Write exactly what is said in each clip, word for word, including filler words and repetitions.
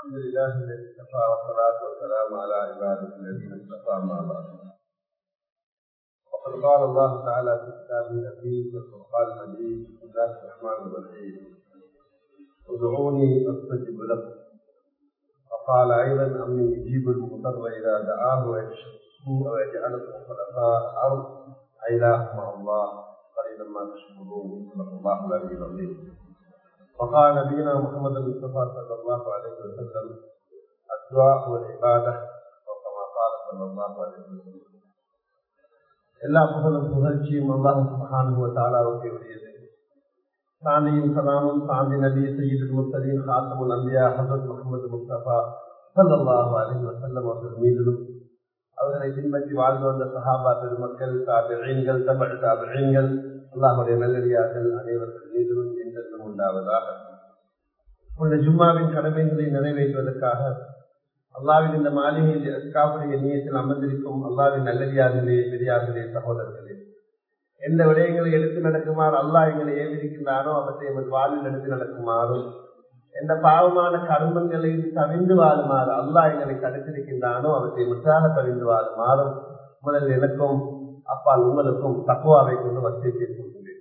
الحمد لله الذي اصطفى والصلاة والسلام على عباده الذين اصطفى ما بعد. وقد قال الله تعالى في كتابه العزيز والفرقان المجيد: بسم الله الرحمن الرحيم، ادعوني استجب لكم. وقال ايضا: امن يجيب المضطر اذا دعاه ويكشف السوء ويجعلكم خلفاء الارض اله مع الله قليلا ما تشكرون. صدق الله العلي العظيم. وقال نبينا محمد المصطفى صلى الله عليه وسلم: الدعاء والعباده، وكما قال صلى الله عليه وسلم. எல்லா புகழும் புகழ்ச்சியும் அல்லாஹ் சுப்ஹானஹு வ தஆலாவுக்கே உரியது. சாந்தியும் சலாமும் சாந்தி நபி சய்யிதுல் முர்சலீன் காத்தமுல் அன்பியா ஹஜ்ரத் முஹம்மது முஸ்தபா ஸல்லல்லாஹு அலைஹி வஸல்லம் அவர்கள் மீதிலும், அவர்களை பின்பற்றி வாழ்ந்து வந்த சஹாபா பெருமக்கள், தாபிஈன்கள், தபஅ தாபிஈன்கள், அல்லாஹ்வுடைய நல்லடியார்கள் அனைவர்கள் மீதிலும் என்றென்றும் உண்டாவதாக. இந்த ஜும்மாவின் கடமைகளை நிறைவேற்றுவதற்காக அல்லாஹ்வின் இந்த மாளிகையில் இஸ்காவுடைய நியத்தில் அமர்ந்திருக்கும் அல்லாஹ்வின் நல்லடியார்களே, பெரியார்களே, சகோதரர்களே, எந்த விடயங்களை எடுத்து நடக்குமாறு அல்லாஹ் எங்களை ஏவிருக்கின்றானோ அவற்றை எங்கள் வாழ்வில் எடுத்து நடக்குமாறும், எந்த பாவமான கர்மங்களை தவிர்ந்து வாழுமாறு அல்லாஹ் எங்களை தடுத்திருக்கின்றானோ அவற்றை முற்றாக தவிர்ந்து வாழுமாறும் முதல் எனக்கும் அப்பால் உங்களுக்கும் தக்குவாவை கொண்டு வசதியை கொள்கிறேன்.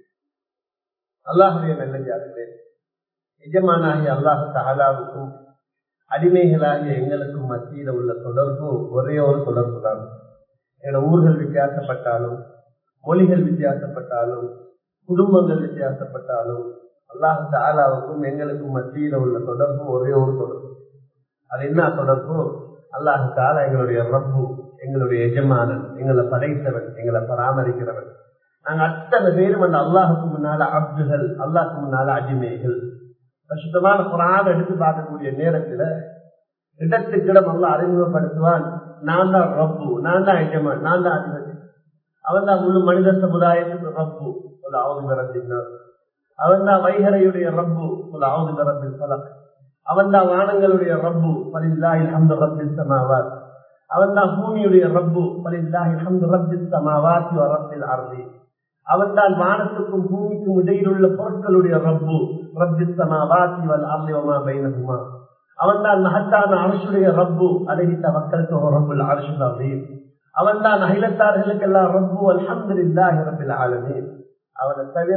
அல்லாஹுடைய நல்லடியார்களே, எஜமானாகிய அல்லாஹ் தஆலாவுக்கும் அடிமைகளாகிய எங்களுக்கும் மத்தியில உள்ள தொடர்பு ஒரே ஒரு தொடர்பு தான். என ஊர்கள் வித்தியாசப்பட்டாலும், மொழிகள் வித்தியாசப்பட்டாலும், குடும்பங்கள் வித்தியாசப்பட்டாலும், அல்லாஹ் தஆலாவுக்கும் எங்களுக்கும் மத்தியில உள்ள தொடர்பு ஒரே ஒரு தொடர்பு. அது என்ன தொடர்பு? அல்லாஹ் தஆலா எங்களுடைய ரப்பு, எங்களுடைய எஜமானன், எங்களை படைத்தவன், எங்களை பராமரிக்கிறவன். நாங்க அத்தனை பேரும் அந்த அல்லாஹுக்கு முன்னால அப்துகள், அல்லாஹுக்கு முன்னால அடிமைகள். சுத்தமான குர்ஆனை எடுத்து பார்க்கக்கூடிய நேரத்துல இடத்துக்கிடம் அல்லாஹ் அறிமுகப்படுத்துவான்: நான் தான் ரப்பு, நான் தான் எஜமான், நான் தான் அதிபதி. அவன் தான் முழு மனித சமுதாயத்துக்கு ரப்பு, ஒரு ஆவுது பிறப்பினார். அவன் தான் வைகரையுடைய ரப்பு, ஒரு ஆவுது பிறப்பில் பலக். அவன் தான் வானங்களுடைய ரப்பு, பலில்லாஹில் ஹம்து ரப்பிஸ் ஸமாவாத். அவன் தான் பூமியுடைய ரப்பு, பலில்லாஹில் ஹம்து ரப்பிஸ் ஸமாவாத்தி வ ரப்பில் அர்தி. அவன் தான் வானத்துக்கும் பூமிக்கும் இடையில் உள்ள பொருட்களுடைய ரப்பு, ரப்பிஸ் ஸமாவாத்தி வல் அர்தி வமா பைனஹுமா. அவன் தான் மஹத்தான அர்ஷுடைய ரப்பு, அலைஹி தவக்கல்து ரப்புல் அர்ஷில் அஸீம். அவன் தான் அகிலத்தார்களுக்கெல்லாம் ரப்பு, அல்ஹம்துலில்லாஹி ரப்பில் ஆலமீன். அவனை தவிர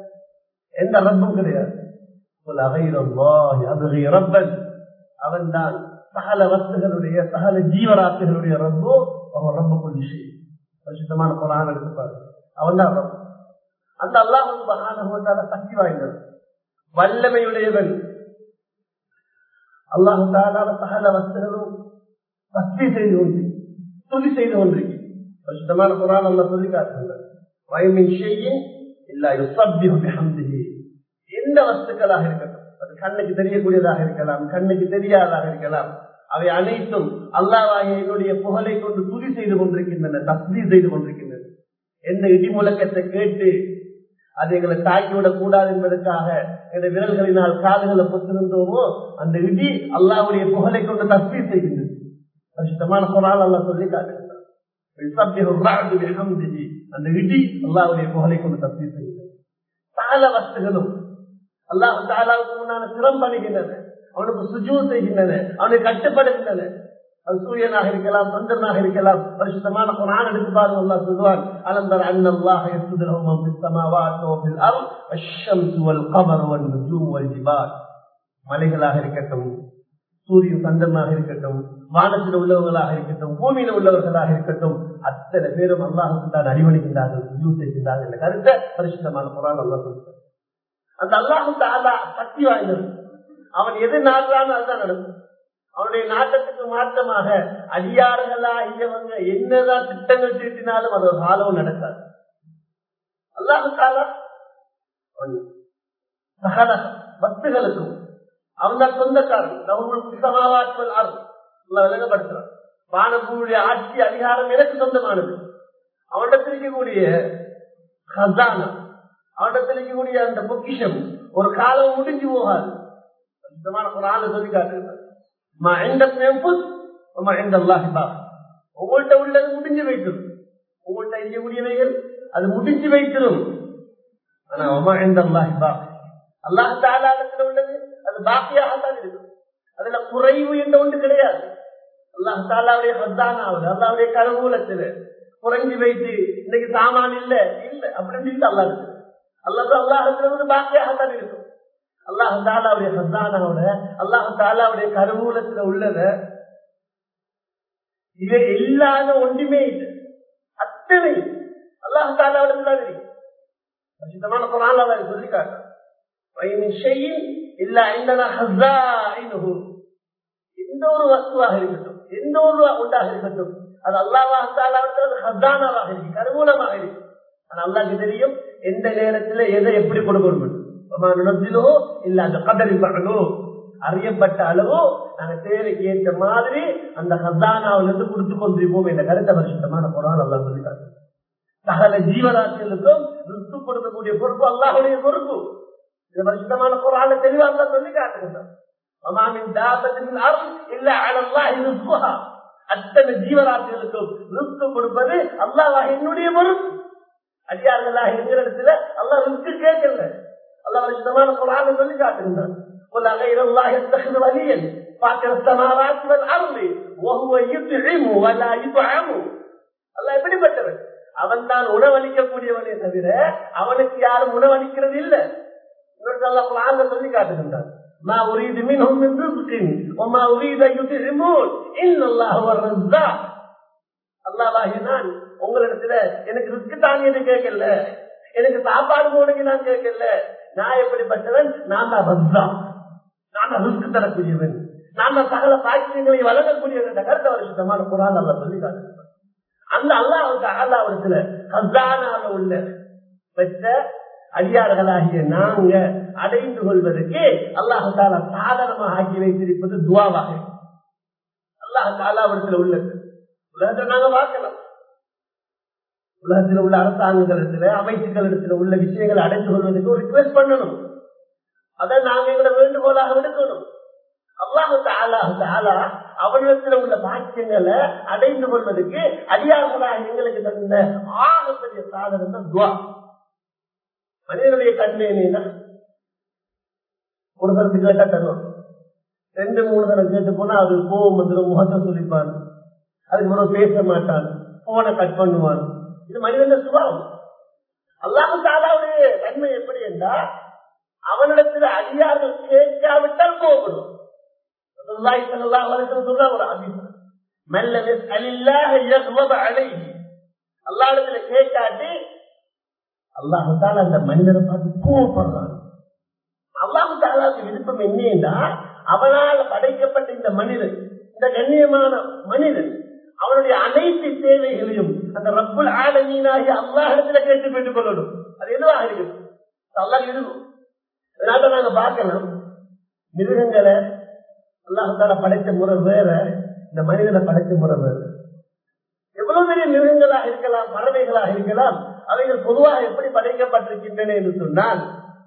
எந்த ரப்பும் கிடையாது. அவன் தான் சகல வஸ்துகளுடைய, சகல ஜீவராசிகளுடைய ரப்பு. அவன் ரப்பு கொள்கை பரிசுத்தமான குர்ஆன் எடுத்துப்பாரு. அவன் தான் ரப்பு. அந்த அல்லாஹ் சுப்ஹானஹு வ தஆலா சக்தி வாய்ந்தவன், வல்லமையுடையவன். அல்லாஹ் தஆலா சகல வஸ்துகளும் தஸ்பீஹ் செய்து கொண்டு துதி செய்து கொண்டிருக்கு. பரிசுத்தமான குர்ஆன் அல்லாஹ் சொல்லி காட்டுகிறார்: வயமின் ஷைஇன் இல்லா யுஸப்பிஹு பிஹம்திஹி. எந்த வஸ்துக்களாக இருக்கட்டும், அது கண்ணுக்கு தெரியக்கூடியதாக இருக்கலாம், கண்ணுக்கு தெரியாததாக இருக்கலாம், அவை அனைத்தும் அல்லாஹ்வாகிய என்னுடைய புகழை கொண்டு துதி செய்து கொண்டிருக்கின்றன, தஸ்பீஹ் செய்து கொண்டிருக்கின்றன. எந்த இடி முழக்கத்தை கேட்டு அது எங்களை தாக்கிவிடக் கூடாது என்பதற்காக எங்களுடைய விரல்களினால் காதுகளை பொத்திருந்தோமோ, அந்த இடி அல்லாஹ்வுடைய புகழை கொண்டு தஸ்பீஹ் செய்கின்றது. பரிசுத்தமான குர்ஆன் அல்லாஹ் சொல்லி காட்டுகிறார்: அந்த இடி அல்லாஹ்வுடைய புகழை கொண்டு தஸ்பீஹ் செய்கின்றது. சகல வஸ்துகளும் அல்லாஹ் தஆலாவுக்கு முன்னால சிரம் பண்ணுகின்றன, அவனுக்கு சுஜூத் செய்கின்றன, அவனை கட்டுப்படுகின்றன. அது சூரியனாக இருக்கலாம், சந்திரனாக இருக்கலாம். பரிசுத்தமான குர்ஆன் எடுத்து பாருங்க, அல்லாஹ் சொல்வான்: அலம் தர அன்னல்லாஹ யஸ்ஜுது லஹு மன் ஃபிஸ் ஸமாவாத்தி வ ஃபில் அர்த் வஷ்-ஷம்ஸு வல் கமரு வன் நுஜூம் வல் ஜிபால். மலைகளாக இருக்கட்டும், சூரியன் சந்திரனாக இருக்கட்டும், வானத்தில் உள்ளவர்களாக இருக்கட்டும், பூமியில உள்ளவர்களாக இருக்கட்டும், அத்தனை பேரும் அல்லாஹ்வுக்கு தான் அடிபணிக்கின்றார்கள், சுஜூத் செய்கின்றார்கள் என்ற கருத்தை பரிசுத்தமான குர்ஆன் அல்லாஹ் சொல்றார். அந்த அல்லாஹ் தஆலா சக்தி வாய்ந்தவன். அவன் எது நாடுறானோ அதுதான் நடக்கும். அவனுடைய நாட்டத்துக்கு மாற்றமாக அடியார்களாகியவங்க என்னதான் திட்டங்கள் தீட்டினாலும் அது ஒரு காலம் நடக்காது. அல்லாஹ் தஆலா சகல வஸ்துகளுக்கும் அவன் தான் சொந்தக்காரன். விளங்கப்படுத்துறான்: வானபூமியுடைய ஆட்சி அதிகாரம் எனக்கு சொந்தமானது. அவனிடத்தில் இருக்கக்கூடிய ஹஸானா, அவனிடத்தில் இருக்கக்கூடிய அந்த பொக்கிஷம் ஒரு காலம் முடிஞ்சு போகாது. சொல்லி காட்டுகிறார்: உங்கள்கிட்ட உள்ளது முடிஞ்சு வைத்திரும், உங்கள்கிட்ட இருக்கக்கூடியவைகள் அது முடிஞ்சு வைத்திரும். ஆனா அல்லாஹ் தஆலா உள்ளது அது பாக்கியாகத்தான் இருக்கும். அதுல குறைவு என்ற ஒன்று கிடையாது. அல்லாஹ் தாலாவுடைய ஹஸானாவுல அல்லாஹ்வுடைய கருவூலத்துல குறைஞ்சி வைத்து இன்னைக்கு சாமான் இல்ல இல்ல அப்படின்னு அல்லாஹ் இருக்கு. அல்லாஹ் அல்லாஹ்ல வந்து பாக்கியாகத்தான் இருக்கும். அல்லாஹ் தாலாவுடைய ஹஸானாவுல அல்லாஹ் தாலாவுடைய கருவூலத்துல உள்ளத இது இல்லாத ஒன்றுமே இல்லை. அத்தனை அல்லாஹ் தாலாவுல இருக்கு. பரிசுத்தமான குர்ஆன்ல அல்லாஹ் சொல்லி காட்டுறான், இல்ல ஐந்தனா ஹஸாயினுஹு, எந்த ஒரு வஸ்துவாக இருக்கட்டும் எந்த ஒரு உண்டாக இருக்கட்டும் அது அல்லாஹ் தஆலாவுடைய ஹஸானாவாக இருக்கு, கருவூலமாக இருக்கு. ஆனா அல்லாஹ்க்கு தெரியும் எந்த நேரத்துல எதை எப்படி கொடுக்கணும். அறியப்பட்ட அளவு நாங்க தேவைக்கு ஏற்ற மாதிரி அந்த ஹஸானாவில இருந்து கொடுத்து கொண்டிருப்போம் என்ற கருத்தை பரிசுத்தமான குர்ஆன் அல்லாஹ் சொல்லி காட்டுறான். சகல ஜீவராசிகளுக்கும் ரிஸ்க் கொடுக்கக்கூடிய பொறுப்பு அல்லாஹ்வுடைய பொறுப்பு. இந்த பரிசுத்தமான குர்ஆன்ல தெளிவா அல்லாஹ் சொல்லி காட்டுகிறான். وما من دابة في الأرض إلا على الله رزقها. அத்தனை ஜீவராசிகளுக்கும் ரிஸ்க் கொடுப்பது அல்லாஹ் என்னுடைய பொறுப்பு. அடியார்களாக இருக்கிற இடத்துல அல்லாஹ் ரிஸ்க் கேட்கல. அல்லாஹ் பரிசுத்தமான குர்ஆன்ல சொல்லி காட்டுகிறான், قل غير الله يتخذ وليا فاطر السماوات والأرض وهو يطعم ولا يطعم. அல்லாஹ் எப்படிப்பட்டவன்? அவன் தான் உணவளிக்கக்கூடியவனே தவிர அவனுக்கு யாரும் உணவளிக்கிறது இல்லை. அல்லாஹ் குர்ஆன்ல சொல்லி காட்டுகின்றான், ما أريد منهم من رزق وما أريد أن يطعمون إن الله هو الرزاق. அல்லாஹ்வாகிய நான் உங்களிடத்துல எனக்கு ரிஸ்க் தாங்கியது கேட்கல, எனக்கு சாப்பாடு போடுங்க நான் கேட்கல. நான் எப்படிப்பட்டவன்? நான் தான் ரஸ்ஸாக், நான் தான் ரிஸ்க் தரக்கூடியவன், நான் தான் சகல பாக்கியங்களை வழங்கக்கூடியவன் என்ற கருத்தை பரிசுத்தமான குர்ஆன் அல்லாஹ் சொல்லி காட்டுகிறான். அந்த அல்லாஹ் தஆலாவிடத்துல ஹஸானாவுல உள்ள பெற்ற அடியார்களாகிய நாங்க அடைந்து கொள்வதற்கு அல்லாஹ் தஆலா சாதனமாக ஆக்கி வைத்திருப்பது துஆவாக. அல்லாஹ் தஆலாவிடத்துல உள்ளது உலகத்தை நாங்க பார்க்கலாம். உலகத்தில் உள்ள அரசாங்கங்களிடத்துல அமைச்சுகளிடத்துல உள்ள விஷயங்களை அடைந்து கொள்வதற்கு ஒரு ரிக்வெஸ்ட் பண்ணணும். அதை நாங்க எங்களை வேண்டுகோளாக எடுக்கணும். அல்லாஹ் தஆலா தஆலா அவனிடத்தில் உள்ள பாக்கியங்களை அடைந்து கொள்வதற்கு அடியார்களாக எங்களுக்கு தந்த ஆகப்பெரிய சாதனம் தான் துஆ. மனிதனுடைய கண்மேனா ஒரு தரத்து கேட்டா தருவான், ரெண்டு மூணு தரம் கேட்டு போனா அது கோவம் வந்துடும், முகத்தை சொல்லிப்பான், அதுக்கு ஒரு பேச மாட்டான், போனை கட் பண்ணுவான். இது மனிதன் சுபாவம். அல்லாஹ் தஆலாவுடைய தன்மை எப்படி என்றால் அவனிடத்தில் அடியார்கள் கேட்காவிட்டால் கோபப்படும். அல்லாஹ்விடத்துல கேட்காட்டி அல்லாஹ் தஆலா அந்த மனிதனை பார்த்து கோபப்படுறான். அல்லாஹ் தஆலாவுக்கு விருப்பம் என்னன்னா அவனால் படைக்கப்பட்ட இந்த மனிதன், இந்த கண்ணியமான மனிதன் அவனுடைய அனைத்து தேவைகளையும் அந்த ரப்புல் ஆலமீனாகிய அல்லாஹ்விடத்துல கேட்டு பெற்றுக் கொள்ளணும். அது எதுவாக இருக்குது அல்லாஹ் இருக்கும். அதனால நாங்க பார்க்கலாம், மிருகங்களை அல்லாஹ் தஆலா படைத்த முறை வேற, இந்த மனிதனை படைத்த முறை வேற. எவ்வளவு பெரிய மிருகங்களாக இருக்கலாம், பறவைகளாக இருக்கலாம், அவைகள் பொதுவாக எப்படி படைக்கப்பட்டிருக்கின்றன என்று சொன்னால்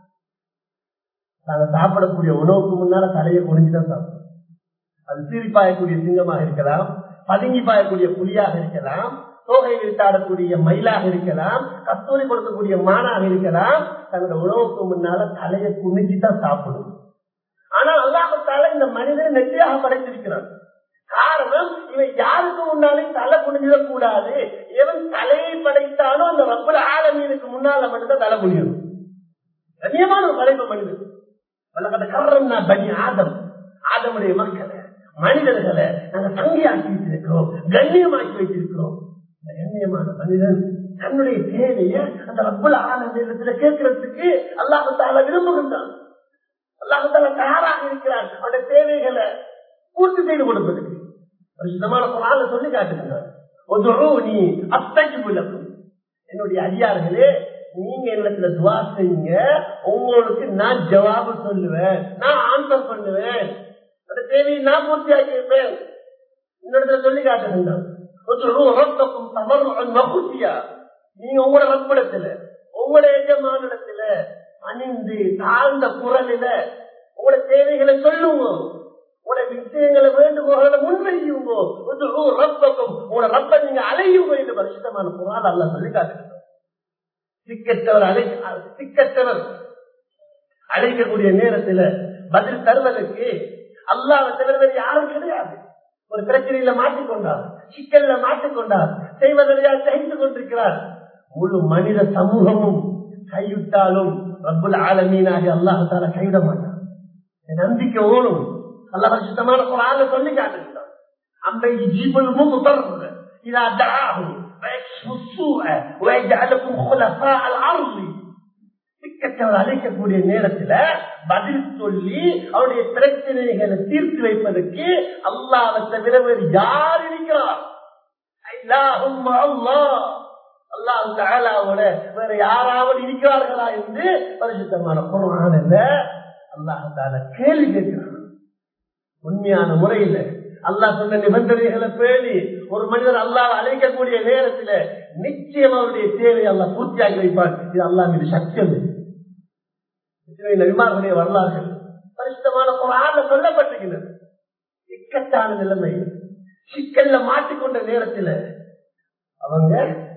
நாங்க சாப்பிடக்கூடிய உணவுக்கு முன்னால தலையை குனிஞ்சுதான் சாப்பிடும். அது சீறி பாயக்கூடிய சிங்கமாக இருக்கலாம், பதுங்கி பாயக்கூடிய புலியாக இருக்கலாம், தோகை விரித்தாடக்கூடிய மயிலாக இருக்கலாம், கஸ்தூரி கொடுக்கக்கூடிய மானாக இருக்கலாம். தங்களோட உணவுக்கு முன்னால தலையை குனிஞ்சுதான் சாப்பிடும். ஆனால் அல்லாஹ் தஆலா இந்த மனிதனை நெற்றியாக படைத்திருக்கிறான். காரணம், இவன் யாருக்கு முன்னாலும் தலை குனிஞ்சிடக் கூடாது. எவன் தலையை படைத்தானோ அந்த ரப்புல் ஆலமீனுக்கு முன்னால மட்டும்தான் தலை குனியணும். கண்ணியமான ஒரு படைப்பு மனிதன். கர்ரம்னா பனி ஆதம், ஆதமுடைய மக்களை மனிதர்களை நாங்க தங்கியாக்கி வச்சிருக்கிறோம், கண்ணியமாக்கி வச்சிருக்கிறோம். கண்ணியமான மனிதன் தன்னுடைய தேவையை அந்த ரப்புல் ஆலமீனிடத்துல கேட்கறதுக்கு அல்லாஹ் தஆலா விரும்புகின்றான். அல்லாஹ் தஆலா தயாராக இருக்கிறான் அவருடைய தேவைகளை பூர்த்தி செய்து கொடுப்பதற்கு. பரிசுத்தமான குர்ஆன்ல சொல்லி காட்டுகிறார், உதுஊனி அஸ்தஜிபு லக்கும். என்னுடைய அடியார்களே, நீங்க என்னிடத்துல துஆ செய்யுங்க, உங்களுக்கு நான் ஜவாபு சொல்லுவேன், நான் ஆன்சர் பண்ணுவேன், அந்த தேவையை நான் பூர்த்தி ஆக்கி வைப்பேன். என்னிடத்துல சொல்லி காட்டுகின்றான், உதுஊ ரப்பக்கும் தபர்ருஅன் வகுசியா. நீங்க உங்களோட ரப்பிடத்துல உங்களோட எஜமானிடத்துல அணிந்து தாழ்ந்த குரலில உங்களோட தேவைகளை சொல்லுங்க, உங்களோட விஷயங்களை வேண்டுகோள்களை முன்வையுங்க, ரப்பக்கும் உங்களோட ரப்ப நீங்க அலையுங்க என்று பரிசுத்தமான குர்ஆன் அல்லாஹ் சொல்லி காட்டுகிறார். சிக்கற்றவர் அழை சிக்கற்றவர் அழைக்கக்கூடிய நேரத்தில் பதில் தருவதற்கு அல்லாஹ்வை தவிர வேறு யாரும் கிடையாது. ஒரு பிரச்சனையில மாட்டிக்கொண்டார், சிக்கல்ல மாட்டிக்கொண்டார், செய்வதையால் சகித்துக் கொண்டிருக்கிறார். முழு மனித சமூகமும் கைவிட்டாலும் ரப்புல் ஆலமீனாகிய அல்லாஹ் தஆலா கைவிட மாட்டார். நம்பிக்கை ஓடும். அல்லாஹ் பரிசுத்தமான குர்ஆன்ல சொல்லி காட்டுகிறார். அம்பை ஜீபுல் முக்தர் இதா தஆஹு வயக்ஷு ஸூஅ வயஜஅலகும் குலஃபா அல் அர்தி. சிக்கத்தவர் அழைக்கக்கூடிய நேரத்துல பதில் சொல்லி அவருடைய பிரச்சனைகளை தீர்த்து வைப்பதற்கு அல்லாஹ்வை தவிர வேறு யார் இருக்கிறார்? அல்லாஹும்ம அல்லாஹ், அல்லாஹ் தஆலாவோட வேற யாராவது இருக்கிறார்களா என்று பரிசுத்தமான குர்ஆனில் அல்லாஹ் தஆலா கேள்வி கேட்கிறார். உண்மையான முறையில் அல்லாஹ் சொன்ன நிபந்தனைகளை பேணி ஒரு மனிதர் அல்லாஹ் அழைக்கக்கூடிய நேரத்தில் நிச்சயம் அவருடைய தேவையை அல்லாஹ் பூர்த்தியாகி வைப்பார். இது அல்லாஹ் மீது சத்தியம். நபிமார்களுடைய வரலாறுகள் பரிசுத்தமான குர்ஆன்ல சொல்லப்பட்டிருக்கிறது. இக்கட்டான நிலைமை, சிக்கல்ல மாட்டிக்கொண்ட நேரத்தில் அவங்க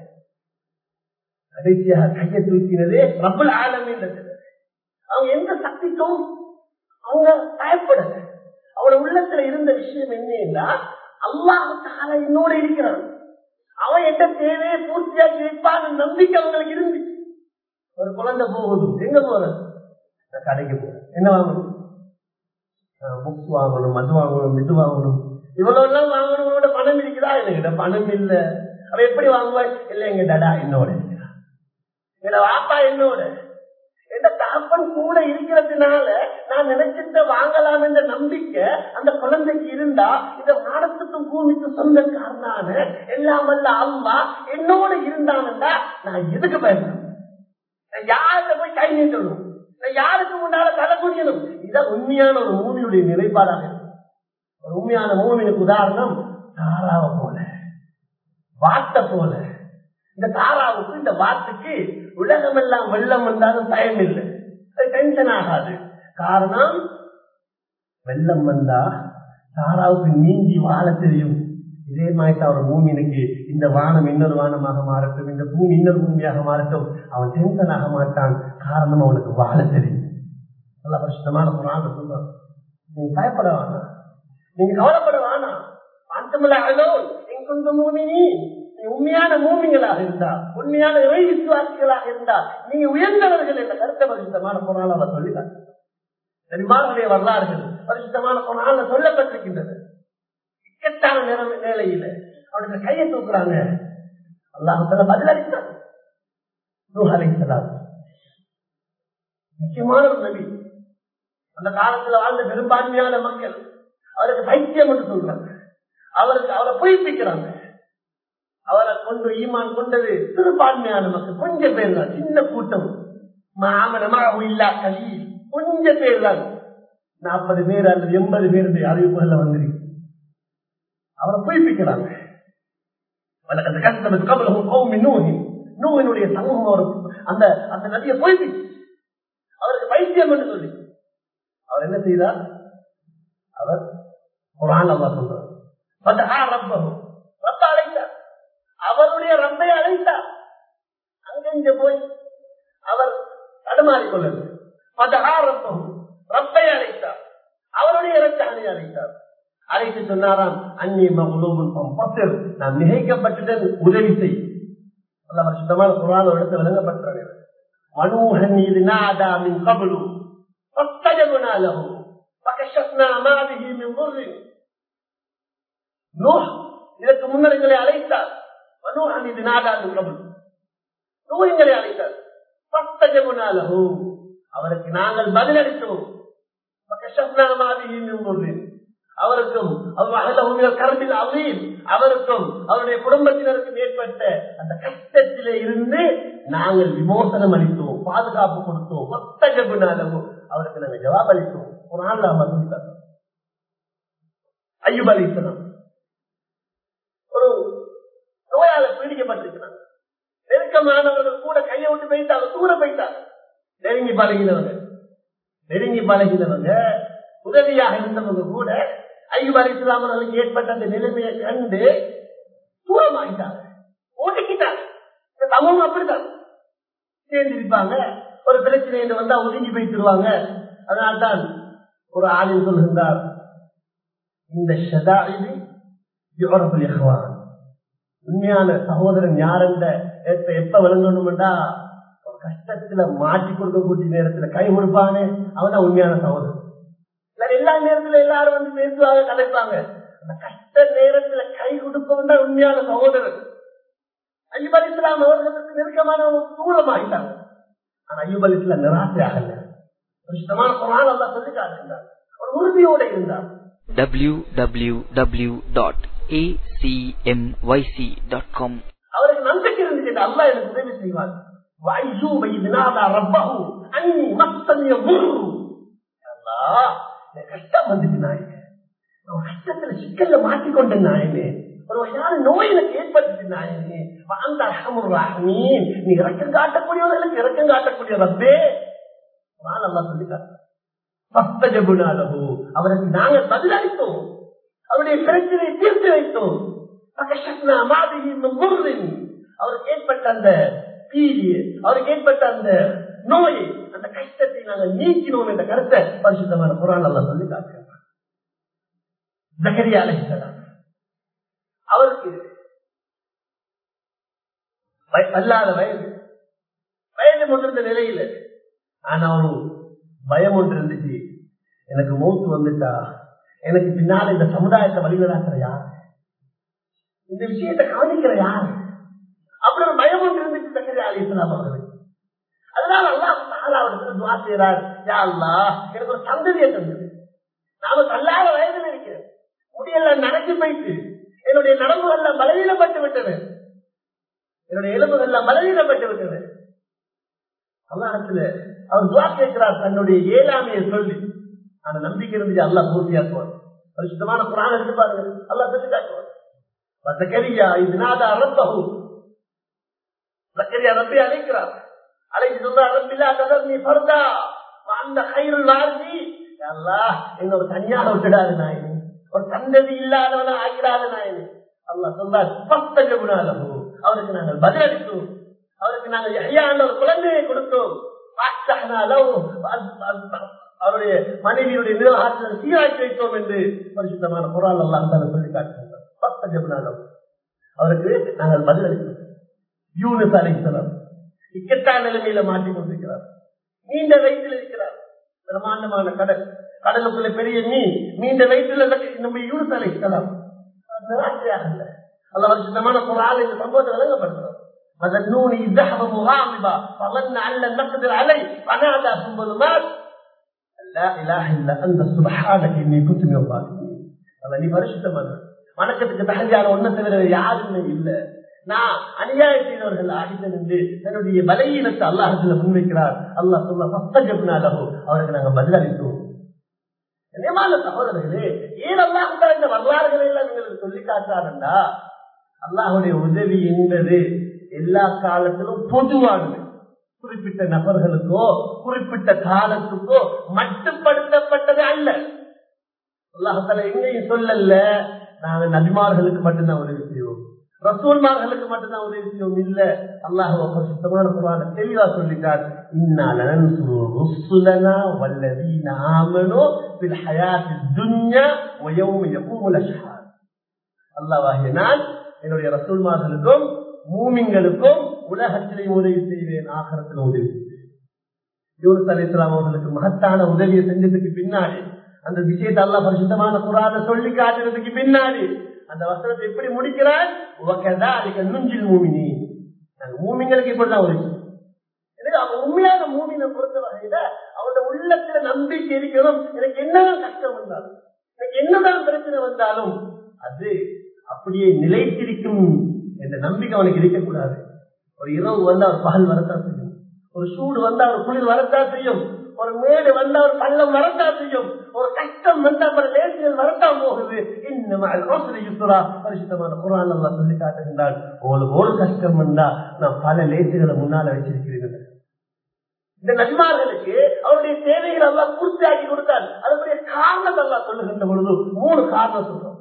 கடைசியாக கையை தூக்கினதே ரப்புல் ஆலமீன். அவங்க எந்த சக்திக்கும் அவங்க பயப்படல. அவங்களோட உள்ளத்துல இருந்த விஷயம் என்னன்னா, அல்லாஹ் தஆலா என்னோட இருக்கிறான், அவன் எந்த தேவையை பூர்த்தியாக்கி வைப்பான் நம்பிக்கை அவங்களுக்கு இருந்துச்சு. ஒரு குழந்தை போகுது, எங்க போறது? கடைக்கு போறேன், என்ன வாங்கணும்? புக்ஸ் வாங்கணும், மது வாங்கணும், மிது வாங்கணும், இவ்வளவு எல்லாம் வாங்கணும். பணம் இருக்குதா? என்கிட்ட பணம் இல்ல. அவ எப்படி வாங்குவாய்? இல்ல எங்க டடா என்னோட இருக்கிறான், எங்க வாப்பா என்னோட, எந்த தகப்பன் கூட இருக்கிறதுனால நான் நினைச்சிட்ட வாங்கலாம் என்ற நம்பிக்கை அந்த குழந்தைக்கு இருந்தா, இந்த வானத்துக்கும் பூமிக்கும் சொந்தக்காரனான எல்லாம் வல்ல அல்லாஹ் என்னோட இருந்தான்டா நான் எதுக்கு பயன்படும்? யார்கிட்ட போய் கை நீட்டணும்? யாருக்கு முன்னால தலை குடியணும்? இதான் உண்மையான ஒரு மூமியுடைய நிலைப்பாடாக இருக்கும். ஒரு உண்மையான மூமினுக்கு உதாரணம் தாராவை போல, வாட்டை போல. இந்த தாராவுக்கு இந்த வாட்டுக்கு உலகம் எல்லாம் வெள்ளம் வந்தாலும் பயம் இல்லை, அது டென்ஷன் ஆகாது. காரணம், வெள்ளம் வந்தா தாராவுக்கு நீந்தி வாழ தெரியும். இதே மாதிரி ஒரு பூமிக்கு இந்த வானம் இன்னொரு வானமாக மாறட்டும், இந்த பூமி இன்னொரு பூமியாக மாறட்டும், அவன் டென்ஷன் ஆக மாட்டான். காரணம், அவனுக்கு வாழ தெரியும். நல்ல பிரச்சனமான குர்ஆன் சொல்றான், நீங்க பயப்பட வேணாம், நீங்க கவலைப்பட வேணாம். உண்மையான மூமிங்களாக இருந்தா, உண்மையான இறை விசுவாசிகளாக இருந்தா நீங்க உயர்ந்தவர்கள் என்ற கருத்தை பரிசுத்தமான குர்ஆன்ல அவர் சொல்லிட்டார். நபிமார்களுடைய வரலாறுகள் பரிசுத்தமான குர்ஆன்ல சொல்லப்பட்டிருக்கின்றது. இக்கட்டான நிலையில அவனுக்கு கையை தூக்குறாங்க, அல்லாஹ் தஆலா பதில் அளித்தார். நூஹ் அலைஹிஸ்ஸலாம் முக்கியமான ஒரு நபி. அந்த காலத்துல வாழ்ந்த பெரும்பான்மையான மக்கள் அவருக்கு பைத்தியம் என்று சொல்றாங்க. அவருக்கு அவரை பொய்ப்பிக்கிறாங்க. அவரை கொண்டு ஈமான் கொண்டது சிறுபான்மையான மக்கள், கொஞ்சம் பேர் தான், சின்ன கூட்டம். கொஞ்சம் பேர் தான், நாற்பது பேர் அல்லது எண்பது பேர் அறிவிப்புகள்ல வந்துருக்கு. அவரை பொய்ப்பிக்கிறாங்க. நூஹினுடைய சமூகம் அந்த அந்த நதியை பொய்ப்பிச்சு அவருக்கு பைத்தியம் என்று சொல்லி அவர் என்ன செய்தார்? அவர் குர்ஆன்ல அல்லாஹ் சொல்றார், ரப்ப அழைத்தார், அவருடைய ரப்பை அழைத்தார். அங்கெங்க போய் அவர் தடுமாறிக்கொள்ளது. ரப்பை அழைத்தார், அவருடைய இரட்சகனை அழைத்தார். அழைத்து சொன்னாராம், அன்னி மக்லூபுன், நான் மிகைக்கப்பட்டுடன் உதவி செய். அல்லாஹ் சுத்தமான குர்ஆன் ஒரு இடத்துல விளங்கப்பட்டார். வனூஹன் இذ நாதா மின் قبل فاستجبنا له فكشفنا ما به من ضر. நூஹ் இதற்கு முன்னர் எங்களை அழைத்தார். வனூஹன் இذ நாதா மின் قبل, நூஹ் எங்களை அழைத்தார். فاستجبنا له, அவருக்கு நாங்கள் பதிலளித்தோம். فكشفنا ما به من ضر, அவருக்கும் அவருக்கும் அவருடைய குடும்பத்தினருக்கும் ஏற்பட்ட அந்த கஷ்டத்திலே இருந்து நாங்கள் விமோசனம் அளித்தோம், பாதுகாப்பு கொடுத்தோம். அவருக்கு நாங்கள் ஜவாப் அளித்தோம். ஒரு நாள் அய்யூப் அலைஹிஸ்ஸலாம் ஒரு நோயால பீடிக்கப்பட்டிருக்கிறாங்க. நெருக்கமானவர்கள் கூட கையை விட்டு போயிட்டாங்க, தூர போயிட்டாங்க. நெருங்கி பழகினவங்க நெருங்கி பழகினவங்க உதவியாக இருந்தவங்க கூட அய்யூப் அலைஹிஸ்ஸலாம் அவர்களுக்கு ஏற்பட்ட அந்த நிலைமையை கண்டு தூரமாயிட்டாங்க, ஓட்டிக்கிட்டாங்க. சமூகம் அப்படித்தான் சேர்ந்திருப்பாங்க. ஒரு பிரச்சனை என்று வந்தா ஒதுங்கி போய்த்துருவாங்க. அதனால்தான் ஒரு ஆளில் சொல்கின்றார், இந்த ஷதாஇது யுரஃபுல் இஹ்வான். உண்மையான சகோதரன் யாருன்ற எப்ப விளங்கணும்டா, கஷ்டத்துல மாற்றி கொடுக்கக்கூடிய நேரத்துல கை கொடுப்பானே அவன் உண்மையான சகோதரன். எல்லா நேரத்துல எல்லாரும் வந்து பேசுவாங்க, கலைப்பாங்க. அந்த கஷ்ட நேரத்துல கை கொடுப்பவன் தான் உண்மையான சகோதரன். அய்யூப் அலைஹிஸ்ஸலாம் அவர்களுக்கு நெருக்கமான தூரமாகிட்டாங்க. ஆனா அய்யூப் அலைஹிஸ்ஸலாம் நிராசையாகல. சுத்தமான குர்ஆன் அல்லாஹ் சொல்லி காட்டுகிறார். ஒரு உறுதியோட இருந்தார். W W W dot A C M Y C dot com. அவருக்கு நம்பிக்கை இருந்துச்சு, அல்லாஹ் எனக்கு உதவி செய்வார். வஅய்யூப இذ நாதா ரப்பஹு அன்னி மஸ்ஸனி யதுர். அல்லாஹ் எனக்கு கஷ்டம் வந்துச்சு நாயனே, நான் கஷ்டத்துல சிக்கல்ல மாட்டிக்கொண்டேன் நாயனே, ஒரு வகையான நோய் எனக்கு ஏற்பட்டுச்சு நாயனே, அந்த அர்ஹமுர் ரஹீம், நீ இரக்கம் காட்டக்கூடியவர்களுக்கு இரக்கம் காட்டக்கூடிய ரப்பே. குர்ஆன் அல்லாஹ் சொல்லிட்டார். ஃபஸ்தஜப்னா லஹு, அவருக்கு நாங்கள் பதிலளித்தோம், அவருடைய பிரச்சனையை தீர்த்து வைத்தோம். ஃபகஷஃப்னா மா பிஹி மின் துர்ரின், அவருக்கு ஏற்பட்ட அந்த பீதி, அவருக்கு ஏற்பட்ட அந்த நோய், அந்த கஷ்டத்தை நாங்கள் நீக்கினோம் என்ற கருத்தை பரிசுத்தமான குர்ஆன் அல்லாஹ் சொல்லி காட்டுகிறார். ஜக்கரியா அலைஹிஸ்ஸலாம் அவருக்கு அல்லாத வயது வயது முதிர்ந்த நிலையில, ஆனா ஒரு பயம் ஒன்று இருந்துச்சு, எனக்கு மௌத்து வந்துட்டா எனக்கு பின்னால இந்த சமுதாயத்தை வழிநடாத்துற யார், இந்த விஷயத்தை கவனிக்கிற யார், அப்படி ஒரு பயம் ஒன்று இருந்துச்சு ஜக்கரியா அலைஹிஸ்ஸலாம் அவர்களுக்கு. அதனால அல்லாஹ் தஆலா அவருக்கு துஆ செய்றார், யா அல்லாஹ் எனக்கு ஒரு சந்ததியை தந்தது, நாம கல்லாத வயதில் இருக்கிறேன், முடியெல்லாம் நடந்து போயிட்டு என்னுடைய நரம்புகள்லாம் பலவீனப்பட்டு விட்டது, என்னுடைய எலும்புகள்லாம் பலவீனப்பட்டு விட்டது. அல்லாஹ்விடத்துல அவர் துஆ கேட்கிறார் தன்னுடைய ஏழாமையை சொல்லி. அந்த நம்பிக்கை இருந்துச்சு அல்லாஹ் பூர்த்தியாக்குவார். பரிசுத்தமான குர்ஆன் எடுத்து பாருங்க, அல்லாஹ் சொல்லி காட்டுவார். ஜக்கரியா இذ நாதா ரப்பஹு, ஜக்கரியா ரப்பை அழைக்கிறார், அழைத்து சொல்றார், ரப்பி லா ததர்னி ஃபர்தா வ அன்த கைருல் வாரிஸீன். யா அல்லாஹ் என்ன ஒரு தனியாக விட்டுடாத நாயனே, ஒரு சந்ததி இல்லாதவன ஆகிடாத நாயனே. அல்லாஹ் சொல்றார், ஃபஸ்தஜப்னா லஹு, அவருக்கு நாங்கள் பதிலளித்தோம், அவருக்கு நாங்கள் யஹ்யா என்ற ஒரு குழந்தையை கொடுத்தோம். ஃபஅஸ்ஹனா லஹு, அவருடைய மனைவியுடைய நிர்வாகத்தை சீராக்கி வைத்தோம் என்று பரிசுத்தமான குர்ஆன் அல்லாஹ் தஆலா சொல்லி காட்டுகிறார். ஃபஸ்தஜப்னா லஹு, அவருக்கு நாங்கள் பதிலளித்தோம். யூனுஸ் அலைஹிஸ்ஸலாம் இக்கட்டான நிலைமையில மாட்டிக் கொண்டிருக்கிறார், நீண்ட வயிற்றில் இருக்கிறார், பிரமாண்டமான கடல், கடலுக்குள்ள பெரிய மீன், நீண்ட வயிற்றில் நம்ம யூனுஸ் அலைஹிஸ்ஸலாம் அல்லாஹ் பரிசுத்தமான குர்ஆனில் இந்த சம்பவத்தை விளங்கப்படுத்துறார். وَذَنُّونِ إِذْ ذَهَبَ مُغَاضِبًا فَظَنَّ أَن لَّن نَّقْدِرَ عَلَيْهِ فَنَادَىٰ فِي الظُّلُمَاتِ أَن لَّا إِلَٰهَ إِلَّا أَنتَ سُبْحَانَكَ إِنِّي كُنتُ مِنَ الظَّالِمِينَ. அல்லாஹ் நீ பரிசுத்தமானவன், வணக்கத்துக்கு தகுதியான ஒன்றை தவிர யாருமே இல்லை, நான் அநியாயம் செய்தவர்கள் ஆகிட்டேன் என்று தன்னுடைய பலவீனத்தை அல்லாஹ்விடத்துல முன்வைக்கிறார். அல்லாஹ் சொல்ல ஃபஸ்தஜப்னா லஹு, அவருக்கு நாங்கள் பதிலளித்தோம். நியமான சகோதரர்களே, ஏன் அல்லாஹ் இந்த வரலாறுகளை எல்லாம் எங்களுக்கு சொல்லி காட்டாருண்டா, அல்லாஹுடைய உதவி என்பது எல்லா காலத்திலும் பொதுவானது, குறிப்பிட்ட நபர்களுக்கோ குறிப்பிட்ட காலத்துக்கோ மட்டுப்படுத்தப்பட்டது அல்ல. அல்லாஹ் எங்கேயும் சொல்லல நாங்க நபிமார்களுக்கு மட்டும்தான் உதவி செய்வோம், ரசூல்மார்களுக்கு மட்டும்தான் உதவி செய்வோம் இல்ல. அல்லாஹ் சுத்தமான குர்ஆனை தெளிவா சொல்லிட்டார், இன்னா லனன்சுரு ருசுலனா வல்லதீன ஆமனூ ஃபில் ஹயாத்தித் துன்யா வ யௌம யகூமுல் அஷ்ஹாத். அல்லாஹ்வாகிய நான் என்னுடைய ரசூல்மார்களுக்கும் மூமின்களுக்கும் உலகத்திலேயும் உதவி செய்வேன், ஆகிரத்திலும் உதவி செய்வேன். யூனுஸ் அலைஹிஸ்ஸலாம் அவர்களுக்கு மகத்தான உதவியை செஞ்சதுக்கு பின்னாடி, அந்த விஷயத்தை அல்லாஹ் பரிசுத்தமான குர்ஆனை சொல்லி காட்டுறதுக்கு பின்னாடி அந்த வசனத்தை எப்படி முடிக்கிறார், நுஞ்சில் மூமினி, மூமிங்களுக்கு இப்படிதான் உதவி. அவன் உண்மையான மூமினை பொறுத்த வகையில அவனோட உள்ளத்துல நம்பிக்கை இருக்கணும். எனக்கு என்னதான் கஷ்டம் வந்தாலும், எனக்கு என்னதான் பிரச்சனை வந்தாலும் அது அப்படியே நிலைத்திருக்கும் என்ற நம்பிக்கை அவனுக்கு இருக்கக்கூடாது. ஒரு இரவு வந்தா ஒரு பகல் வரத்தான் செய்யும், ஒரு சூடு வந்தா ஒரு குளிர் வரத்தான் செய்யும், ஒரு மேடு வந்தா ஒரு பள்ளம் வரத்தான் செய்யும், ஒரு கஷ்டம் வந்தா பல லேசுகள் வரத்தான் போகுது. இன்னும் பரிசுத்தமான குர்ஆன் அல்லாஹ் சொல்லி காட்டுகின்றான், உங்களுக்கு ஒரு கஷ்டம் வந்தா நான் பல லேசுகளை முன்னால வச்சிருக்கிறேன். இந்த நபிமார்களுக்கு அவருடைய தேவைகள் எல்லாம் பூர்த்தியாக்கி கொடுத்தார். அதனுடைய காரணம் எல்லாம் சொல்லுகின்ற பொழுது மூணு காரணம் சொல்றோம்.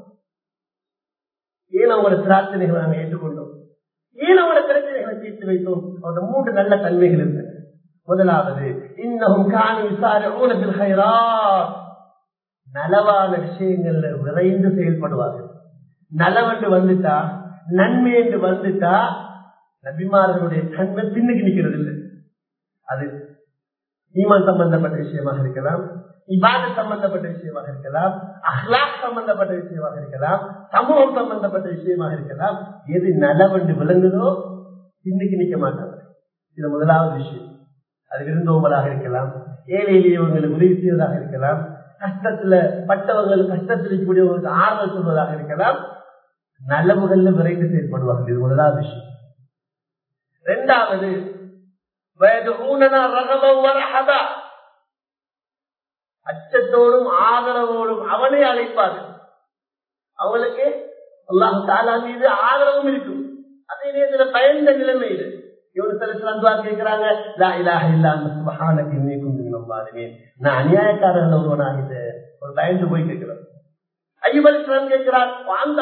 ஏன் அவங்களோட பிரார்த்தனைகளை நாங்கள் ஏற்றுக்கொண்டோம், ஏன் அவங்களோட பிரச்சனைகளை தீர்த்து வைத்தோம், அவரோட மூன்று நல்ல தன்மைகள் இருக்கு. முதலாவது, இன்னஹும் கானூ யுஸாரிஊன பில் கைராத், நலவான விஷயங்கள்ல விரைந்து செயல்படுவார்கள். நலவென்று வந்துட்டா, நன்மை என்று வந்துட்டா, நபிமார்களுடைய தன்மை பின்னுக்கு நிற்கிறது இல்லை. அது ஈமான் சம்பந்தப்பட்ட விஷயமாக இருக்கலாம், இபாதத் சம்பந்தப்பட்ட விஷயமாக இருக்கலாம், அஹ்லாக் சம்பந்தப்பட்ட விஷயமாக இருக்கலாம், சமூகம் சம்பந்தப்பட்ட விஷயமாக இருக்கலாம். எது நலவென்று விளங்குதோ பின்னுக்கு நிற்க மாட்டாங்க. இது முதலாவது விஷயம். அது விருந்தோம்பலாக இருக்கலாம், ஏழை எளியவங்களுக்கு உதவி செய்வதாக இருக்கலாம், கஷ்டத்துல பட்டவர்கள் கஷ்டத்தில் இருக்கக்கூடியவர்களுக்கு ஆறுதல் சொல்வதாக இருக்கலாம். நலவுகள்ல விரைந்து செயல்படுவார்கள். இது முதலாவது விஷயம். இரண்டாவது, அச்சத்தோடும் ஆதரவோடும் அவனை அழைப்பார்கள். அவங்களுக்கு அல்லாஹ் தஆலா மீது ஆதரவும் இருக்கும். அதே நேரத்தில் பயந்த நிலைமையில் கேட்கிறாங்க, நான் அநியாயக்காரர்கள் ஒருவனாகிட்டு ஒரு பயந்து போய் கேட்கிறேன். ஐயூப் அலைஹிஸ்ஸலாம் கேட்கிறார்,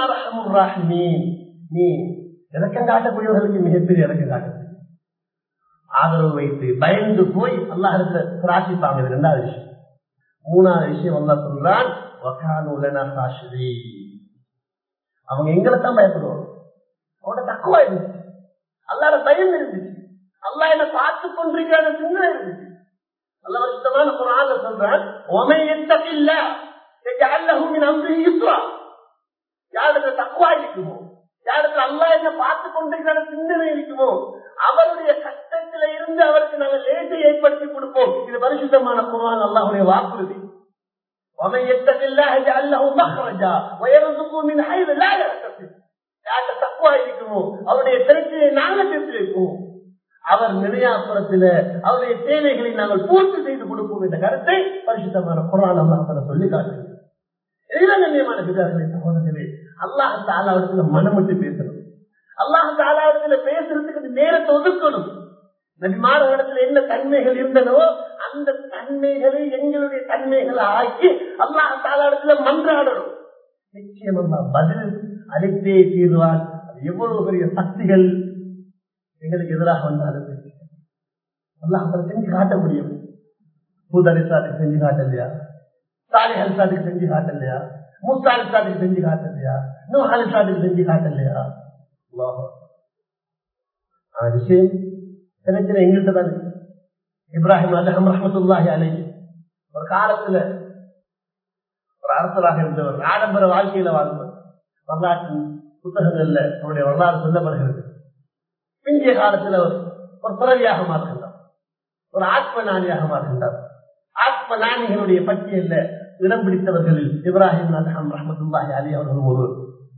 நீ இறக்கம் காட்டக்கூடியவர்களுக்கு மிகப்பெரிய இறக்கம் காட்ட ஆதரவு வைத்து பயந்து போய் அல்லாஹ் பிரார்த்திப்பாங்க. இது இரண்டாவது விஷயம். மூணாவது விஷயம் அல்லாஹ் சொல்றான், அவங்க எங்களைத்தான் பயப்படுவாங்க. அவனோட தக்குவா இருந்துச்சு, அல்லாஹ்ட பயம் இருந்துச்சு, அல்லாஹ் என்ன பார்த்து கொண்டிருக்கிற சிந்தனை இருந்துச்சு. அல்லாஹ் சுத்தமான குர்ஆன்ல சொல்றான், வமன் யத்தகில்லாஹ் யஜஅல் லஹு மின் அம்ரிஹி யுஸ்ரா. யாருக்கு தக்குவா இருக்குமோ, யாருக்கு அல்லாஹ் என்ன பார்த்து கொண்டிருக்கிற சிந்தனை இருக்குமோ, அவருடைய கஷ்டத்தில இருந்து அவருக்கு நாங்கள் லேசை ஏற்படுத்தி கொடுப்போம். இது பரிசுத்தமான குர்ஆன் அல்லாஹ்வுடைய வாக்குறுதி. ومن يتق الله يجعل له مخرجا ويرزقه من حيث لا يحتسب. யாருக்கு தக்வா இருக்குமோ அவருடைய பிரச்சனையை நாங்கள் தீர்த்து வைப்போம். அவர் நிலையாப்புறத்தில அவருடைய தேவைகளை நாங்கள் பூர்த்தி செய்து கொடுப்போம் என்ற கருத்தை பரிசுத்தமான குர்ஆன் அல்லாஹ் சொல்லி காட்டுகிறது. இதுதான் கண்ணியமான பிதாக்களே, சகோதரர்களே, அல்லாஹ் தஆலாவிடத்துல மனமிட்டு பேசணும். அல்லாஹ் தஆலாவிடத்துல பேசுறதுக்கு நேரத்தை ஒதுக்கணும். நபிமார்களிடத்துல என்ன தன்மைகள் இருந்தனோ அந்த தன்மைகளை எங்களுடைய தன்மைகளை ஆக்கி அல்லாஹ் தஆலாவிடத்துல மன்றாடணும். நிச்சயம் அல்லாஹ் பதில் அளித்தே தீர்வான். அது எவ்வளவு பெரிய சக்திகள் எங்களுக்கு எதிராக வந்தாலும் அல்லாஹ் செஞ்சு காட்ட முடியும். ஹூத் அலைஹிஸ்ஸலாத்துக்கு செஞ்சு காட்டலையா, சாலிஹ் அலைஹிஸ்ஸலாத்துக்கு செஞ்சு காட்டலையா, மூசா அலைஹிஸ்ஸலாத்துக்கு செஞ்சு காட்டலையா, நூஹ் அலைஹிஸ்ஸலாத்துக்கு செஞ்சு காட்டலையா? அல்லாஹ் ஆ விஷயம் பிரச்சனை எங்கள்கிட்ட தான் இருக்கு. இப்ராஹிம் அலைஹிம் ரஹ்மத்துல்லாஹி அலைஹி ஒரு காலத்துல ஒரு அரசராக இருந்தவர், ஆடம்பர வாழ்க்கையில வாழ்ந்தவர். வரலாற்று புத்தகங்கள்ல அவருடைய வரலாறு சொல்லப்படுகிறது. பிந்திய காலத்துல ஒரு பிறவியாக மாறுகின்றார், ஒரு ஆத்ம நாணியாக மாறுகின்றார். ஆத்ம நாணிகளுடைய பட்டியல்ல இடம் பிடித்தவர்களில் இப்ராஹிம் அலைஹிம் ரஹ்மத்துல்லாஹி அலைஹி அவர்கள் ஒருவர்.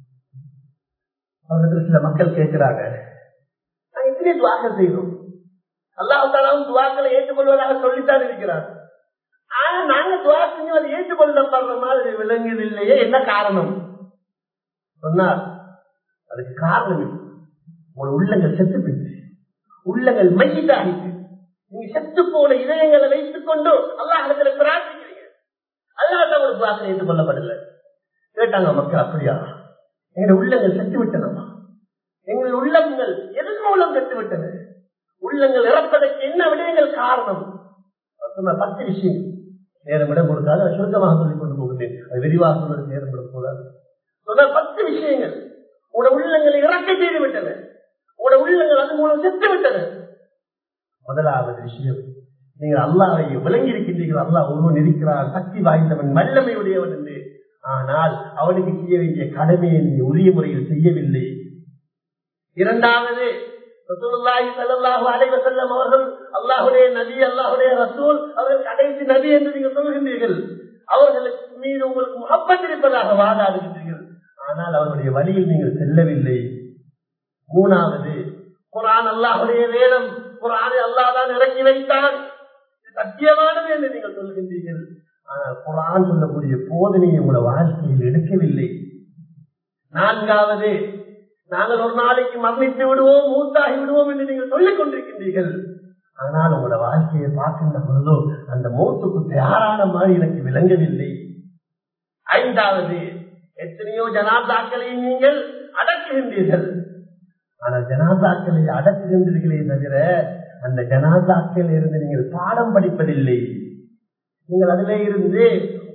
அவர்கள் சில மக்கள் கேட்கிறாங்க, நாங்க இப்படியே துஆக்கள் செய்யறோம், அல்லாஹ் தஆலாவும் துஆக்களை ஏற்றுக்கொள்வதாக சொல்லித்தான் இருக்கிறார். ஆனா நாங்க துஆ செஞ்சு அதை ஏற்றுக்கொள்ளப்படுற மாதிரி விளங்குதில்லையே, என்ன காரணம் சொன்னார். அதுக்கு காரணம் உங்களோட உள்ளங்கள் செத்து போயிடுச்சு, உள்ளங்கள் மையிட்டாகிட்டு, நீங்க செத்து போன இதயங்களை வைத்துக் கொண்டு அல்லாஹ் இடத்துல பிரார்த்திக்கிறீங்க, அதனாலதான் ஒரு துஆக்கள் ஏற்றுக்கொள்ளப்படல. கேட்டாங்க மக்கள், அப்படியா? எங்களுடைய உள்ளங்கள் செத்து விட்டனமா? எங்கள் உள்ளங்கள் எதன் மூலம் செத்து விட்டன? உள்ளங்கள் இறப்பதற்கு என்ன விடயங்கள் காரணம்? பத்து விஷயம் நேரம் இடம் கொடுக்காது, சுருக்கமாக சொல்லிக் கொண்டு போகிறேன். அது விரிவாக சொல்வதற்கு நேரம் இடம் கூடாது. சொன்னால் பத்து விஷயங்கள் உங்களோட உள்ளங்களை இறக்க செய்து விட்டன, உங்களோட உள்ளங்கள் அது மூலம் செத்து விட்டன. முதலாவது விஷயம், நீங்கள் அல்லாஹ்வை விளங்கி இருக்கின்றீர்கள். அல்லாஹ் ஒருவன் இருக்கிறான், சக்தி வாய்ந்தவன், வல்லமை உடையவன் என்று. ஆனால் அவனுக்கு செய்ய வேண்டிய கடமையை நீ உரிய முறையில் செய்யவில்லை. இரண்டாவது, ரசூலுல்லாஹி ஸல்லல்லாஹு அலைஹி வஸல்லம் அவர்கள் அல்லாஹ்வுடைய நபி, அல்லாஹ்வுடைய ரசூல், அவர்கள் கடைசி நபி என்று நீங்கள் சொல்கின்றீர்கள். அவர்களுக்கு மீது உங்களுக்கு முஹப்பத் இருப்பதாக வாதாடுகின்றீர்கள். ஆனால் அவருடைய வழியில் நீங்கள் செல்லவில்லை. மூணாவது, குர்ஆன் அல்லாஹ்வுடைய வேதம், குர்ஆனை அல்லாஹ் தான் இறக்கி வைத்தான், சத்தியமானது என்று நீங்கள் சொல்கின்றீர்கள். ஆனால் குர்ஆன் சொல்லக்கூடிய போதனையை உங்களோட வாழ்க்கையில் எடுக்கவில்லை. நான்காவது, நாங்கள் ஒரு நாளைக்கு மரணித்து விடுவோம், மூத்தாகி விடுவோம் என்று நீங்கள் சொல்லிக் கொண்டிருக்கின்றீர்கள். ஆனால் உங்களோட வாழ்க்கையை பார்க்கின்ற பொழுதோ அந்த மௌத்துக்கு தயாரான மாதிரி எனக்கு விளங்கவில்லை. ஐந்தாவது, எத்தனையோ ஜனாசாக்களை நீங்கள் அடக்குகின்றீர்கள். ஆனால் ஜனாசாக்களை அடக்குகின்றீர்களே தவிர அந்த ஜனாசாக்கள் இருந்து நீங்கள் பாடம் படிப்பதில்லை. நீங்கள் அதிலே இருந்து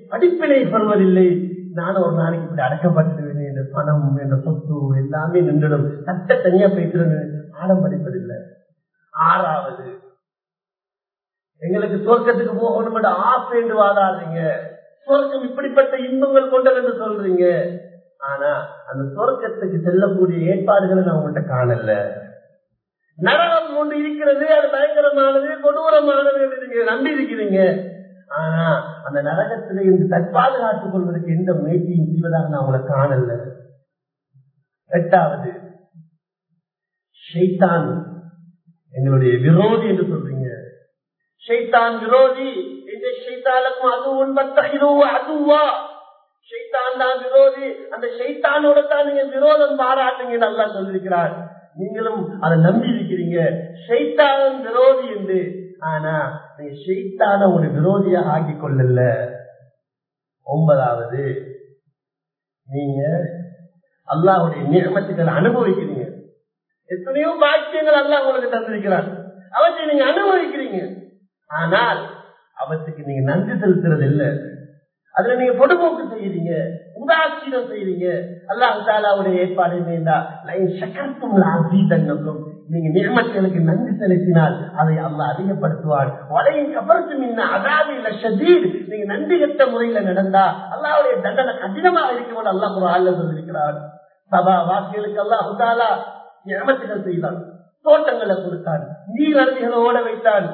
படிப்பினை பெறுவதில்லை. நானும் ஒரு நாளைக்கு இப்படி அடக்கப்பட்டுடுவேன், என்ற பணம் என்ற சொத்து எல்லாமே நின்றுடும், சட்ட தனியா பேசுறது, ஆடம் படிப்பதில்லை. ஆறாவது, எங்களுக்கு சொர்க்கத்துக்கு போகணும் என்று ஆசை என்று வாதாடுறீங்க. சொர்க்கம் இப்படிப்பட்ட இன்பங்கள் கொண்டது என்று சொல்றீங்க. ஆனா அந்த சொர்க்கத்துக்கு செல்லக்கூடிய ஏற்பாடுகளை நான் உங்கள்கிட்ட காணல. நரகம் ஒன்று இருக்கிறது, அது பயங்கரமானது, கொடூரமானது என்று நீங்க நம்பி இருக்கிறீங்க. ஆனா அந்த நரகத்தில இருந்து தற்பாதுகாத்துக் கொள்வதற்கு எந்த முயற்சியும் செய்வதாக நான் உங்களை காணல. எட்டாவது, ஷைத்தான் எங்களுடைய விரோதி என்று சொல்றீங்க. ஷைத்தான் விரோதி, இந்த ஷைத்தானுக்கும் அதுவும் அதுவா, ஷைத்தான் தான் விரோதி, அந்த ஷைத்தானோட தான் நீங்க விரோதம் பாராட்டுங்க நல்லா சொல்லிருக்கிறார். நீங்களும் அதை நம்பி இருக்கிறீங்க ஷைத்தான் விரோதி என்று. ஆனா நீங்க ஷைத்தான ஒரு விரோதியாக ஆக்கிக் கொள்ளல. ஒன்பதாவது, நீங்க அல்லாஹ்வுடைய நியமத்துக்களை அனுபவிக்கிறீங்க. எத்தனையோ பாக்கியங்கள் அல்லாஹ் உங்களுக்கு தந்திருக்கிறார், அவற்றை நீங்க அனுபவிக்கிறீங்க. ஆனால் அவற்றுக்கு நீங்க நன்றி செலுத்துறது இல்லை. அதுல நீங்க பொடுபோக்கு செய்யறீங்க, உதாசீனம் செய்யறீங்க. அல்லாஹ் தஆலாவுடைய ஏற்பாடு என்னன்னா, நீங்க நியமத்துகளுக்கு நன்றி செலுத்தினால் அதை அல்லாஹ் அதிகப்படுத்துவார். வலையின் கபர்த்தும் இன்ன அதாபில் ஷதீத், நீங்க நன்றி கெட்ட முறையில நடந்தா அல்லாஹ்வுடைய தண்டனை கடினமாக இருக்கும் அல்லாஹ் குர்ஆன்ல சொல்லியிருக்கிறார். சபா வாசிகளுக்கு அல்லாஹ் தஆலா நியமத்துகள் செய்தான், தோட்டங்களை கொடுத்தான், நீர் அருவிகளை ஓட வைத்தான்.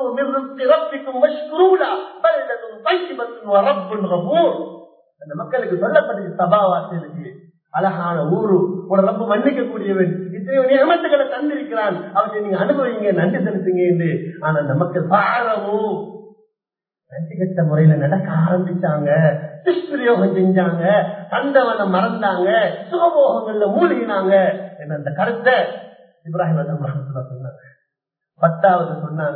அந்த மக்களுக்கு சொல்லப்பட்டது சபாவாசிகளுக்கு அழகான ஊரு, ஒரு ரப்பு மன்னிக்க கூடியவன், இத்தனை நியமத்துக்களை தந்திருக்கிறான், அவற்றை நீங்க அனுபவிங்க, நன்றி செலுத்துங்க என்று. ஆனா அந்த மக்கள் பாரமும் நன்றி கட்ட முறையில நடக்க ஆரம்பிச்சாங்க, துஷ்பிரயோகம் செஞ்சாங்க, தந்தவனை மறந்தாங்க, சுகபோகங்கள்ல மூழ்கினாங்க என்ற அந்த கருத்தை இப்ராஹிம் அலைஹிஸ்ஸலாம் சொன்னாங்க. பத்தாவது சொன்னாங்க,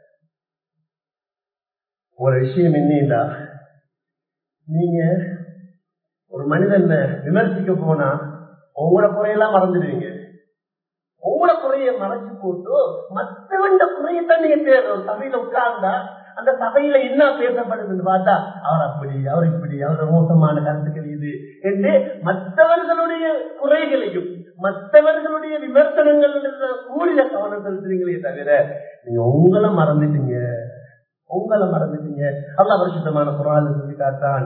ஒரு விஷயம் என்னன்னா, நீங்க ஒரு மனிதனை விமர்சிக்க போனா உங்களோட குறையெல்லாம் மறந்துடுவீங்க. உங்களோட குறைய மறைச்சு போட்டு மற்றவண்ட குறையத்தான் நீங்க தேவை. ஒரு சபையில உட்கார்ந்தா அந்த சபையில என்ன பேசப்படுதுன்னு பார்த்தா, அவர் அப்படி, அவர் இப்படி, அவரோட மோசமான கருத்துக்கள் இது என்று மற்றவர்களுடைய குறைகளையும் மற்றவர்களுடைய விமர்சனங்கள் கூடிய கவனம் செலுத்துறீங்களே தவிர நீங்க உங்களை மறந்துட்டீங்க, உங்களை மறந்துட்டீங்க. அல்லாஹ் பரிசுத்தமான குர்ஆன்ல சொல்லி காட்டான்,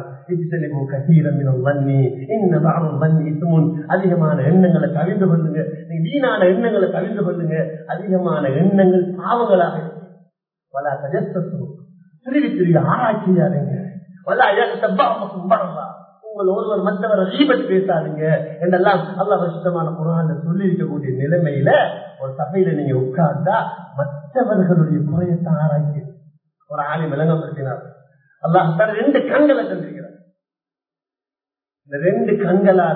அதிகமான எண்ணங்களை கவிழ்ந்து கொள்ளுங்க, நீங்க வீணான எண்ணங்களை கவிழ்ந்து கொள்ளுங்க. அதிகமான எண்ணங்கள் பாவங்களாக வலா தஜஸ்ஸஸு, திருவி திருவி ஆராய்ச்சியாருங்க. வலா யக்தபஅக்கும் பஅதா, உங்கள் ஒருவர் மற்றவரை கீபத் பேசாதீங்க என்றெல்லாம் அல்லாஹ் பரிசுத்தமான குர்ஆன்ல சொல்லி இருக்கக்கூடிய நிலைமையில ஒரு சபையில நீங்க உட்கார்ந்தா மற்றவர்களுடைய குறையத்தை ஆராய்ச்சி. ஒரு ஆளி விளங்கப்படுத்தினார், அல்லாஹ் தன் ரெண்டு கண்களை தந்திருக்கிறார். இந்த ரெண்டு கண்களால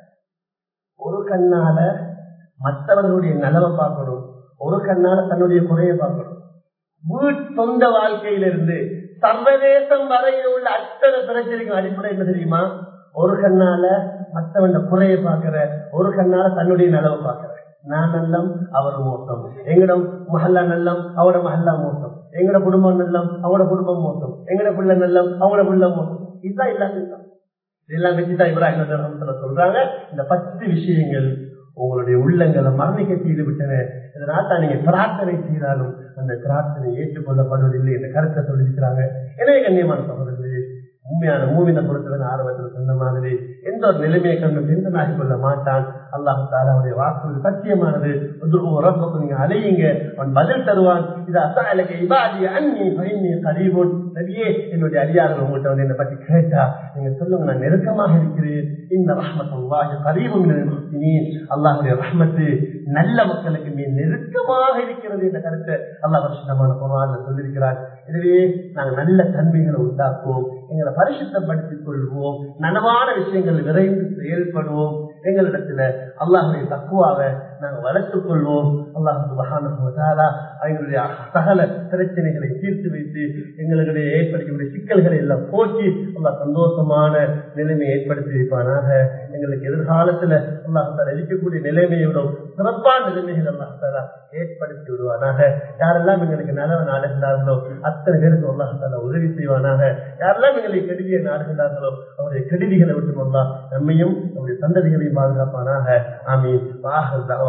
ஒரு கண்ணால மற்றவர்களுடைய நலவை பார்க்கணும், ஒரு கண்ணால தன்னுடைய குறைய பார்க்கணும். வீட்டு சொந்த வாழ்க்கையிலிருந்து சர்வதேசம் வரையில் உள்ள அத்தனை பிரச்சனைக்கும் அடிப்படை என்ன தெரியுமா? ஒரு கண்ணால மற்றவன் குறைய பார்க்கிற, ஒரு கண்ணால தன்னுடைய நலவை பார்க்கிற. நான் நல்லம், அவர் மோசம். எங்கடம் மஹல்லா நல்லம், அவட மஹல்லா மோசம். எங்கட குடும்பம் நல்லம், அவட குடும்பம் மோசம். எங்கட பிள்ளை நல்லம், அவட பிள்ளை மோசம். இதுதான் எல்லாத்தையும் இதெல்லாம் வச்சுதான் இப்ராஹிம் அலைஹிஸ்ஸலாம் சொல்றாங்க, இந்த பத்து விஷயங்கள் உங்களுடைய உள்ளங்களை மரணிக்க செய்து விட்டன. இதனால் தான் நீங்க பிரார்த்தனை செய்தாலும் அந்த பிரார்த்தனை ஏற்றுக்கொள்ளப்படுவதில்லை என்ற கருத்தை சொல்லியிருக்கிறாங்க. எனவே கண்ணியமான சகோதரர்களே, உண்மையான மூமினை பொறுத்தவன் ஆரம்பத்தில் சொன்ன மாதிரி எந்த ஒரு நிலைமையை கண்டு சிந்தனாகி கொள்ள மாட்டான். அல்லாஹ் தஆலாவுடைய வாக்கு சத்தியமானது. நீங்க அலையுங்க, அவன் பதில் தருவான். இது அசாலக இபாதி அன்னி ஃபஇன்னி கரீபுன். நபியே, என்னுடைய அடியார்கள் உங்கள்கிட்ட வந்து என்னை பற்றி கேட்டா நீங்க சொல்லுங்க, நான் நெருக்கமாக இருக்கிறேன். இந்த ரஹ்மத்துல்லாஹி கரீபுன் மினல் முஹ்சினீன், அல்லாஹ்வுடைய ரஹ்மத்து நல்ல மக்களுக்கு மிக நெருக்கமாக இருக்கிறது என்ற கருத்தை அல்லாஹ் பரிசுத்தமான குர்ஆன்ல சொல்லியிருக்கிறார். எனவே நாங்கள் நல்ல தன்மைகளை உண்டாக்குவோம், எங்களை பரிசுத்தப்படுத்திக் கொள்வோம், நனவான விஷயங்கள் விரைந்து செயல்படுவோம். எங்களிடத்துல அல்லாஹ்வுடைய தக்வாவை நாங்கள் வளர்த்துக் கொள்வோம். அல்லாஹ் சுப்ஹானஹு வ தஆலா எங்களுடைய சகல பிரச்சனைகளை தீர்த்து வைத்து எங்களுடைய ஏற்படுத்தக்கூடிய சிக்கல்களை எல்லாம் போக்கி அல்லாஹ் சந்தோஷமான நிலைமை ஏற்படுத்தி வைப்பானாக. எங்களுக்கு எதிர்காலத்துல அல்லாஹ் தஆலா இருக்கக்கூடிய நிலைமையோடும் சிறப்பான நிலைமைகள் அல்லாஹ் தஆலா ஏற்படுத்தி விடுவானாக. யாரெல்லாம் எங்களுக்கு நலவு நாடுகிறார்களோ அத்தனை பேருக்கு அல்லாஹ் தஆலா உதவி செய்வானாக. யாரெல்லாம் எங்களை கெடுதியை நாடுகிறார்களோ அவருடைய கெடுதிகளை விட்டு அல்லாஹ் நம்மையும் நம்முடைய சந்ததிகளையும் பாதுகாப்பானாக. ஆமீன்.